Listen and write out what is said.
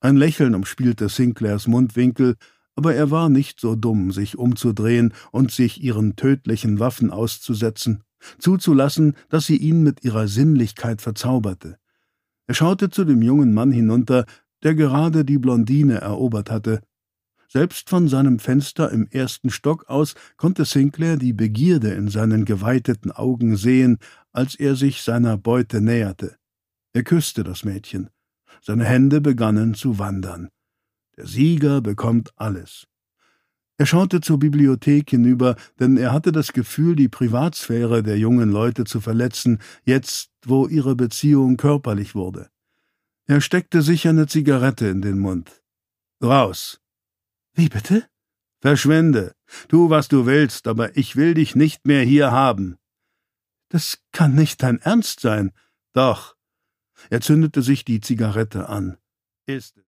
Ein Lächeln umspielte Sinclairs Mundwinkel, aber er war nicht so dumm, sich umzudrehen und sich ihren tödlichen Waffen auszusetzen, zuzulassen, dass sie ihn mit ihrer Sinnlichkeit verzauberte. Er schaute zu dem jungen Mann hinunter, der gerade die Blondine erobert hatte. Selbst von seinem Fenster im ersten Stock aus konnte Sinclair die Begierde in seinen geweiteten Augen sehen, als er sich seiner Beute näherte. Er küsste das Mädchen. Seine Hände begannen zu wandern. Der Sieger bekommt alles. Er schaute zur Bibliothek hinüber, denn er hatte das Gefühl, die Privatsphäre der jungen Leute zu verletzen, jetzt, wo ihre Beziehung körperlich wurde. Er steckte sich eine Zigarette in den Mund. »Raus!« »Wie bitte?« »Verschwinde! Tu, was du willst, aber ich will dich nicht mehr hier haben!« »Das kann nicht dein Ernst sein!« »Doch!« Er zündete sich die Zigarette an. »Ist es.«